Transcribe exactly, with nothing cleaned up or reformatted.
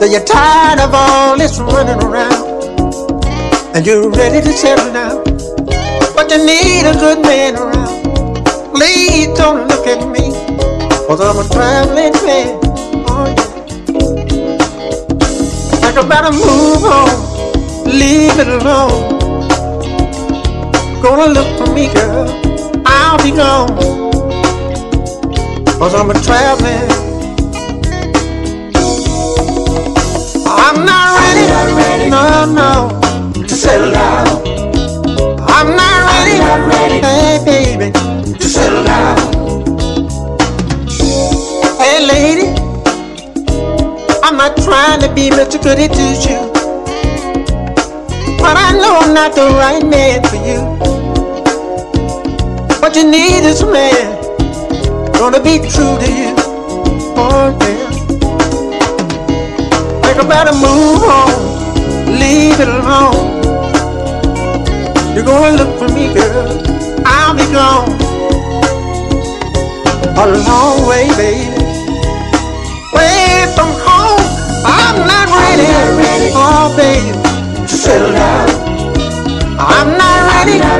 that you're tired of all this running around, and you're ready to settle down, but you need a good man around. Please don't look at me, cause I'm a traveling man. Oh yeah. Like I better move on, leave it alone. Gonna look for me, girl, I'll be gone, cause I'm a traveling. I'm not ready, I'm not ready, no, no, to settle down. I'm not ready, I'm not ready, hey baby, to settle down. Hey lady, I'm not trying to be Mister Goody Two-Shoes, but I know I'm not the right man for you. What you need is a man gonna be true to you. Oh yeah. Think I better move on, leave it alone. You're gonna look for me, girl, I'll be gone. A long way, baby, way from home. I'm not ready, oh baby, to settle down. I'm not ready.